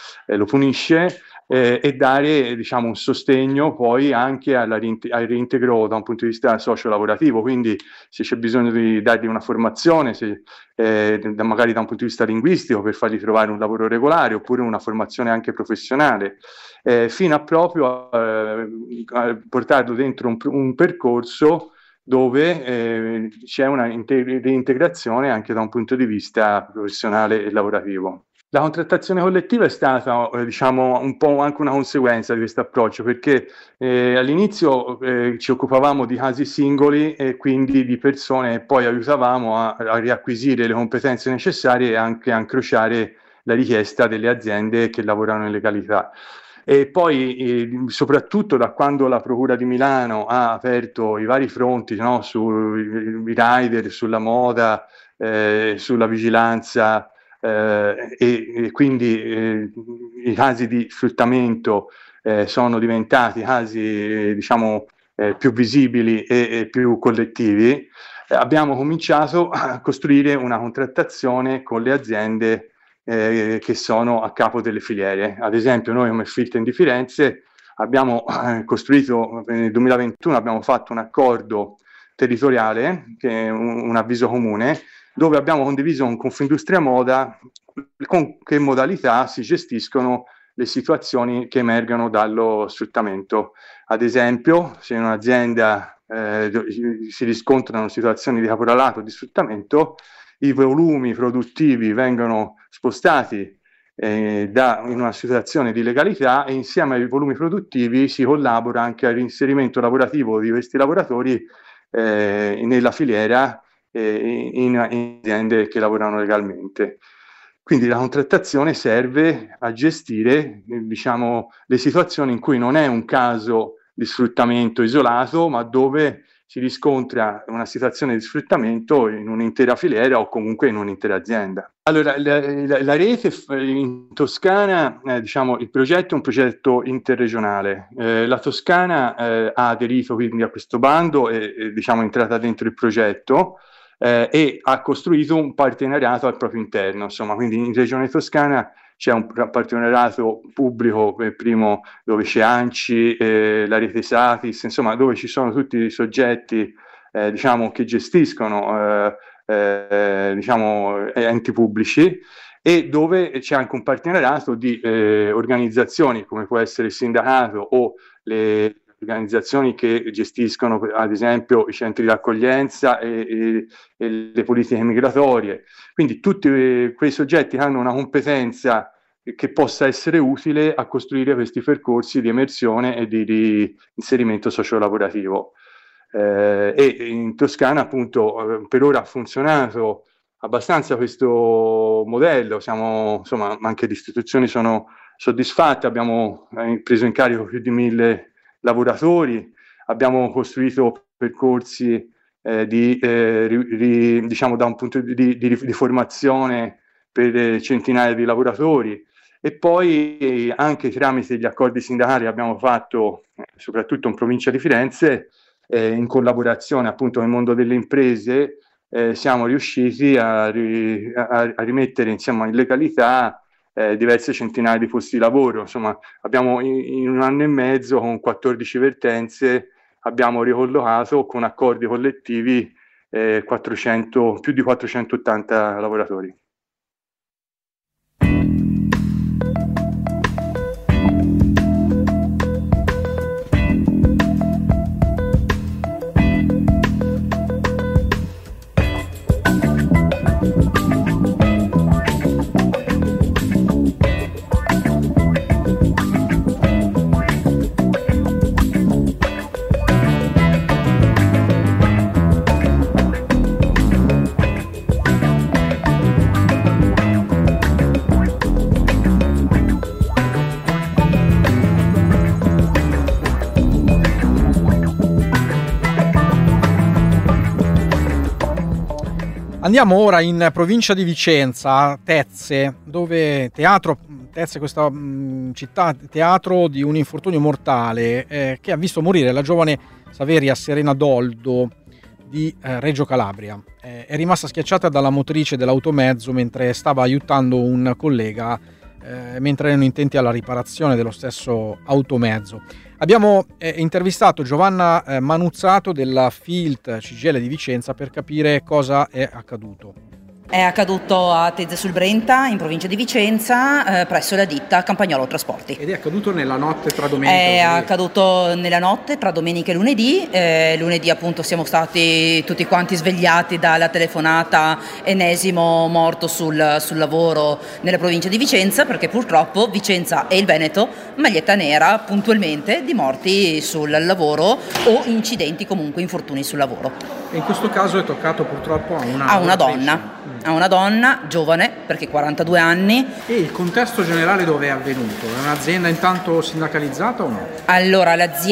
punisce, e dare, diciamo, un sostegno poi anche al reintegro da un punto di vista socio-lavorativo. Quindi se c'è bisogno di dargli una formazione, magari da un punto di vista linguistico, per fargli trovare un lavoro regolare, oppure una formazione anche professionale, fino a proprio a portarlo dentro un percorso dove c'è una reintegrazione anche da un punto di vista professionale e lavorativo. La contrattazione collettiva è stata, diciamo, un po' anche una conseguenza di questo approccio, perché all'inizio ci occupavamo di casi singoli e quindi di persone, e poi aiutavamo a riacquisire le competenze necessarie e anche a incrociare la richiesta delle aziende che lavorano in legalità. E poi soprattutto da quando la Procura di Milano ha aperto i vari fronti, no, sui rider, sulla moda, sulla vigilanza, e quindi i casi di sfruttamento sono diventati casi, diciamo, più visibili e più collettivi, abbiamo cominciato a costruire una contrattazione con le aziende che sono a capo delle filiere. Ad esempio noi come Filtem di Firenze abbiamo costruito nel 2021, abbiamo fatto un accordo territoriale, che è un avviso comune, dove abbiamo condiviso con Confindustria Moda con che modalità si gestiscono le situazioni che emergono dallo sfruttamento. Ad esempio, se in un'azienda si riscontrano situazioni di caporalato, di sfruttamento, i volumi produttivi vengono spostati in una situazione di legalità, e insieme ai volumi produttivi si collabora anche al reinserimento lavorativo di questi lavoratori nella filiera, in aziende che lavorano legalmente. Quindi la contrattazione serve a gestire, diciamo, le situazioni in cui non è un caso di sfruttamento isolato, ma dove si riscontra una situazione di sfruttamento in un'intera filiera o comunque in un'intera azienda. Allora, la rete in Toscana, diciamo, il progetto è un progetto interregionale. La Toscana ha aderito quindi a questo bando e diciamo, è entrata dentro il progetto, e ha costruito un partenariato al proprio interno. Insomma, quindi in Regione Toscana c'è un partenariato pubblico, primo, dove c'è ANCI, la rete Satis, insomma, dove ci sono tutti i soggetti diciamo, che gestiscono diciamo, enti pubblici, e dove c'è anche un partenariato di organizzazioni come può essere il sindacato o le organizzazioni che gestiscono ad esempio i centri di accoglienza e le politiche migratorie. Quindi tutti quei soggetti che hanno una competenza che possa essere utile a costruire questi percorsi di emersione e di inserimento sociolavorativo. E in Toscana appunto per ora ha funzionato abbastanza questo modello, insomma, anche le istituzioni sono soddisfatte, abbiamo preso in carico più di 1000 lavoratori, abbiamo costruito percorsi diciamo da un punto di formazione per centinaia di lavoratori, e poi anche tramite gli accordi sindacali abbiamo fatto, soprattutto in provincia di Firenze, in collaborazione appunto nel mondo delle imprese, siamo riusciti a rimettere insomma in legalità diverse centinaia di posti di lavoro. Insomma, abbiamo in un anno e mezzo, con 14 vertenze, abbiamo ricollocato con accordi collettivi più di 480 lavoratori. Andiamo ora in provincia di Vicenza, a Tezze, dove Tezze è questa città teatro di un infortunio mortale che ha visto morire la giovane Saveria Serena Doldo di Reggio Calabria. È rimasta schiacciata dalla motrice dell'automezzo mentre stava aiutando un collega mentre erano intenti alla riparazione dello stesso automezzo. Abbiamo intervistato Giovanna Manuzzato della FILT CGIL di Vicenza per capire cosa è accaduto. È accaduto a Tezze sul Brenta, in provincia di Vicenza, presso la ditta Campagnolo Trasporti. Ed è accaduto nella notte tra domenica e lunedì? È accaduto nella notte tra domenica e lunedì. Lunedì appunto siamo stati tutti quanti svegliati dalla telefonata ennesimo morto sul lavoro nella provincia di Vicenza, perché purtroppo Vicenza e il Veneto, maglietta nera puntualmente di morti sul lavoro o incidenti, comunque infortuni sul lavoro. E in questo caso è toccato purtroppo a una donna giovane, perché 42 anni. E il contesto generale dove è avvenuto? È un'azienda intanto sindacalizzata o no? Allora,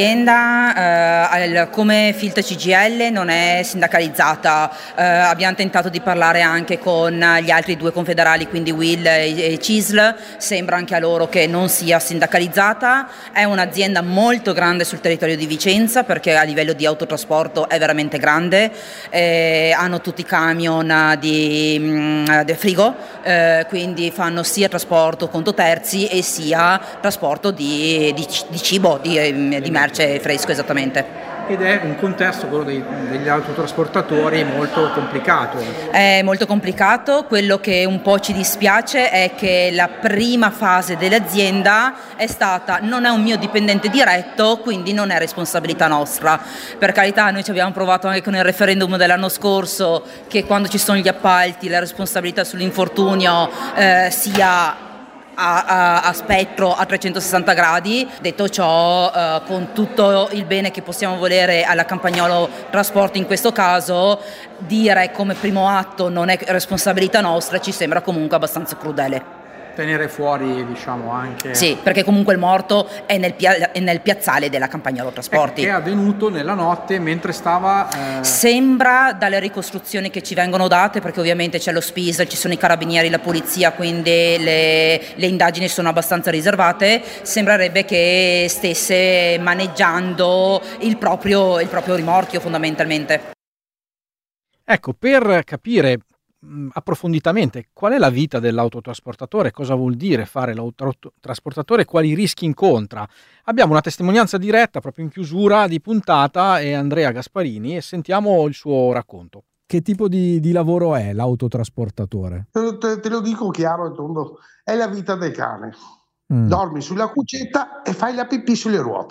l'azienda come FILT CGIL non è sindacalizzata. Abbiamo tentato di parlare anche con gli altri due confederali, quindi UIL e CISL. Sembra anche a loro che non sia sindacalizzata. È un'azienda molto grande sul territorio di Vicenza, perché a livello di autotrasporto è veramente grande. Hanno tutti i camion di frigo, quindi fanno sia trasporto conto terzi e sia trasporto di cibo, di merce fresco, esattamente. Ed è un contesto, quello degli autotrasportatori, molto complicato. È molto complicato. Quello che un po' ci dispiace è che la prima fase dell'azienda è stata: non è un mio dipendente diretto, quindi non è responsabilità nostra. Per carità, noi ci abbiamo provato anche con il referendum dell'anno scorso, che quando ci sono gli appalti la responsabilità sull'infortunio sia a spettro a 360 gradi. Detto ciò, con tutto il bene che possiamo volere alla Campagnolo Trasporti in questo caso, dire come primo atto non è responsabilità nostra ci sembra comunque abbastanza crudele. Tenere fuori, diciamo, anche... Sì, perché comunque il morto è nel piazzale della Campagnolo Trasporti. Che è avvenuto nella notte mentre stava... Sembra, dalle ricostruzioni che ci vengono date, perché ovviamente c'è lo SPIS, ci sono i carabinieri, la polizia, quindi le indagini sono abbastanza riservate, sembrerebbe che stesse maneggiando il proprio rimorchio fondamentalmente. Ecco, per capire approfonditamente qual è la vita dell'autotrasportatore, cosa vuol dire fare l'autotrasportatore, quali rischi incontra. Abbiamo una testimonianza diretta proprio in chiusura di puntata, è Andrea Gasparini, e sentiamo il suo racconto. Che tipo di lavoro è l'autotrasportatore? Te lo dico chiaro e tondo, è la vita del cane. Dormi sulla cuccetta e fai la pipì sulle ruote.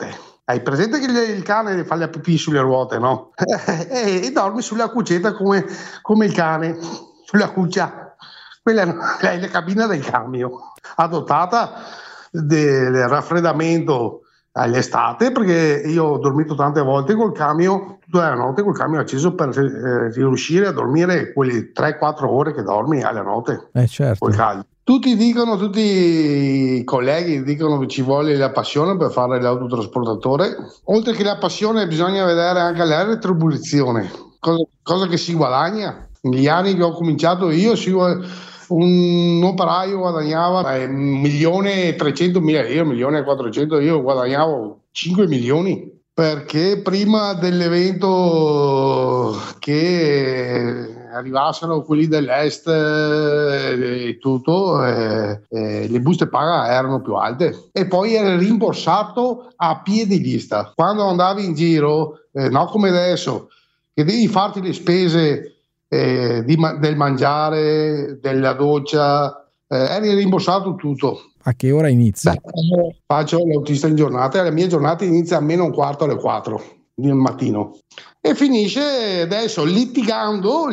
Hai presente che il cane fa la pipì sulle ruote, no? E dormi sulla cuccetta come il cane, sulla cuccia. Quella è la cabina del camion, adottata del raffreddamento all'estate, perché io ho dormito tante volte col camion, tutta la notte col camion acceso, per riuscire a dormire quelle 3-4 ore che dormi alla notte. Certo. Col caldo. Tutti i colleghi dicono che ci vuole la passione per fare l'autotrasportatore. Oltre che la passione bisogna vedere anche la retribuzione, cosa che si guadagna. Negli anni che ho cominciato io, un operaio guadagnava 1.300.000 euro, 1.400.000, io guadagnavo 5 milioni. Perché prima dell'evento che arrivassero quelli dell'est e tutto, le buste paga erano più alte, e poi era rimborsato a piedi lista. Quando andavi in giro, no come adesso, che devi farti le spese del mangiare, della doccia, eri rimborsato tutto. A che ora inizi? Faccio l'autista in giornata, e la mia giornata inizia almeno 3:15 del mattino e finisce adesso litigando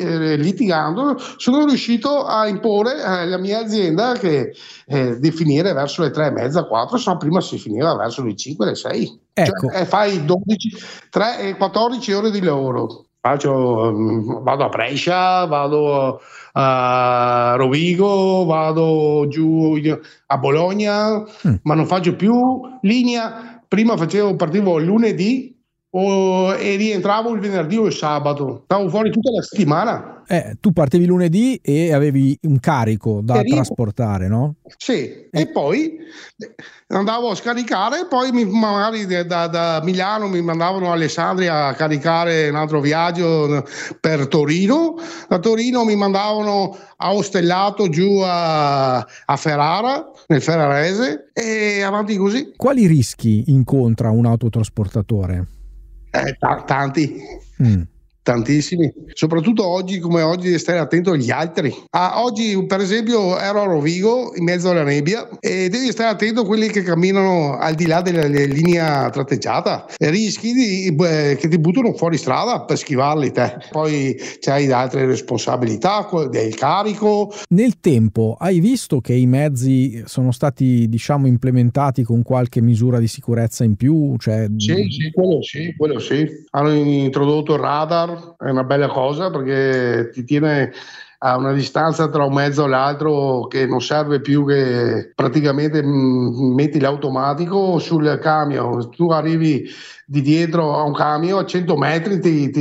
sono riuscito a imporre alla mia azienda che di finire verso le 3:30, 4, se no prima si finiva verso le 5, le 6. Ecco. Cioè, fai 14 ore di lavoro. Vado a Brescia, vado a Rovigo, vado giù a Bologna, ma non faccio più linea. Prima partivo il lunedì e rientravo il venerdì o il sabato. Stavo fuori tutta la settimana. Tu partivi lunedì e avevi un carico da trasportare, no? Sì, e poi andavo a scaricare, poi magari da Milano mi mandavano a Alessandria a caricare un altro viaggio per Torino, da Torino mi mandavano a Ostellato giù a Ferrara, nel Ferrarese, e avanti così. Quali rischi incontra un autotrasportatore? Tanti. Tantissimi, soprattutto oggi, come oggi, devi stare attento agli altri. Oggi per esempio ero a Rovigo in mezzo alla nebbia e devi stare attento a quelli che camminano al di là della linea tratteggiata, e rischi che ti buttano fuori strada per schivarli te. Poi c'hai altre responsabilità del carico. Nel tempo hai visto che i mezzi sono stati, diciamo, implementati con qualche misura di sicurezza in più? Sì, quello sì. Hanno introdotto il radar. È una bella cosa perché ti tiene a una distanza tra un mezzo e l'altro che non serve più, che praticamente metti l'automatico sul camion. Tu arrivi di dietro a un camion a 100 metri,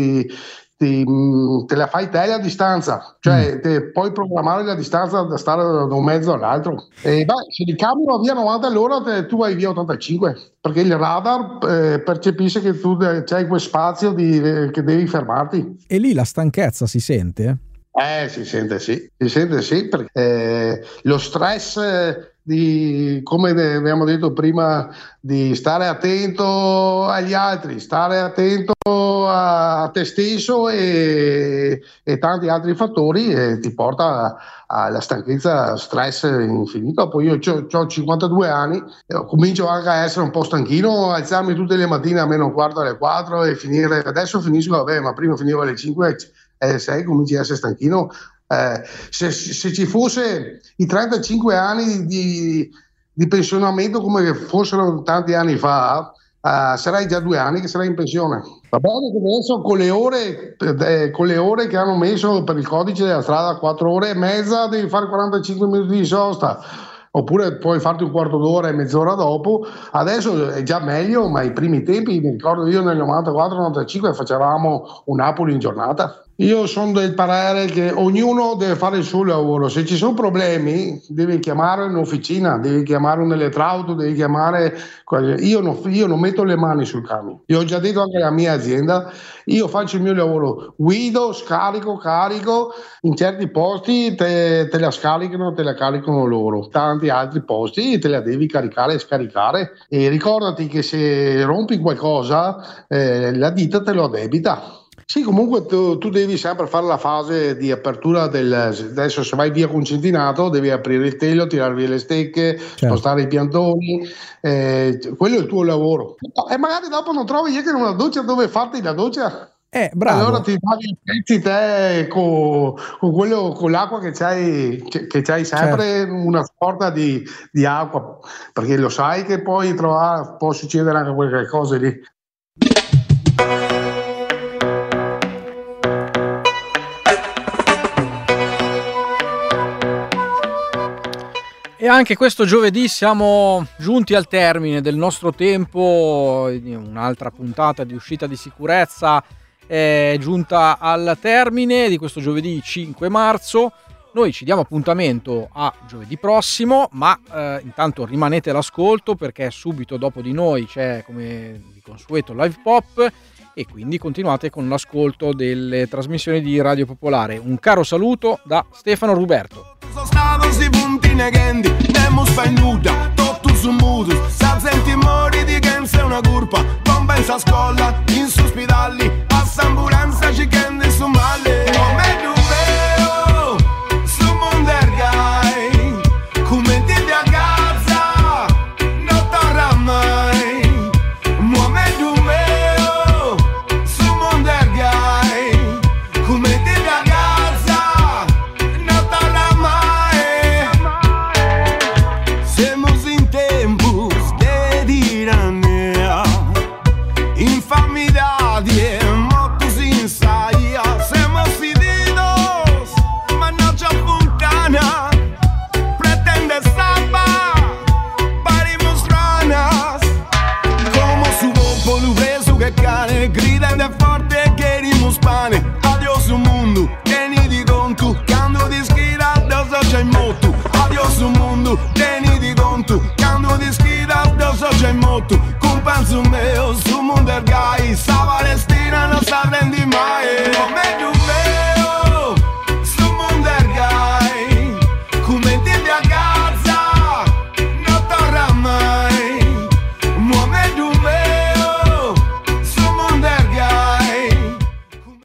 te la fai te la distanza, cioè puoi programmare la distanza da stare da un mezzo all'altro. E se il camion va via 90 all'ora, tu vai via 85, perché il radar percepisce che tu c'hai quel spazio che devi fermarti. E lì la stanchezza si sente? Si sente sì, perché lo stress come abbiamo detto prima, di stare attento agli altri, stare attento a te stesso e tanti altri fattori, ti porta alla stanchezza, stress infinito. Poi io ho 52 anni, comincio anche a essere un po' stanchino, alzarmi tutte le mattine a meno un quarto alle 4 e finire. Adesso finisco, ma prima finivo alle 5 e 6, cominci a essere stanchino. Se ci fosse i 35 anni di pensionamento come fossero tanti anni fa, sarai già 2 anni che sarai in pensione. Va bene che adesso con le ore che hanno messo per il codice della strada, 4 ore e mezza, devi fare 45 minuti di sosta, oppure puoi farti un quarto d'ora e mezz'ora dopo. Adesso è già meglio, ma i primi tempi, mi ricordo io nel 94-95 facevamo un Napoli in giornata. Io sono del parere che ognuno deve fare il suo lavoro. Se ci sono problemi devi chiamare un'officina, devi chiamare un elettrauto, devi chiamare. Io non metto le mani sul camion. Io ho già detto anche alla mia azienda, io faccio il mio lavoro, guido, scarico, carico. In certi posti te la scaricano, te la caricano loro. Tanti altri posti te la devi caricare e scaricare. E ricordati che se rompi qualcosa la ditta te lo addebita. Sì, comunque tu devi sempre fare la fase di apertura adesso se vai via con Centinato devi aprire il telo, tirare via le stecche, spostare i piantoni, quello è il tuo lavoro. E magari dopo non trovi neanche una doccia dove farti la doccia. Bravo. Allora ti pezzi te con l'acqua che c'hai sempre una sorta di acqua, perché lo sai che poi può succedere anche quelle cose lì. E anche questo giovedì siamo giunti al termine del nostro tempo, un'altra puntata di Uscita di Sicurezza è giunta al termine di questo giovedì 5 marzo. Noi ci diamo appuntamento a giovedì prossimo, ma intanto rimanete all'ascolto perché subito dopo di noi c'è, come di consueto, Live Pop, e quindi continuate con l'ascolto delle trasmissioni di Radio Popolare. Un caro saluto da Stefano Ruberto. Sono stato sui punti neghendi, nemmeno spagnuta, tutto su muto, sa senti mori di che sei una curpa, compensa a scuola, in ospedali, passa ambulanza, ci chende su male, come doveo, su mondergai, come ti a casa, non torna mai, come doveo, su mondergai, come ti a casa, non torna mai. Semos in tempos de tirania, infamidade, motos sin saia, semos fedidos, mas não c'è fontana, pretende salvar, parimos ranas, como su popolo preso che cane, gridando forte che rimus pane, adios un mundo, tieni di conto, quando di schira addosso c'è moto, adios un mundo, tieni di conto, quando di schira addosso c'è moto, compenso meu, su mondo ergai, sava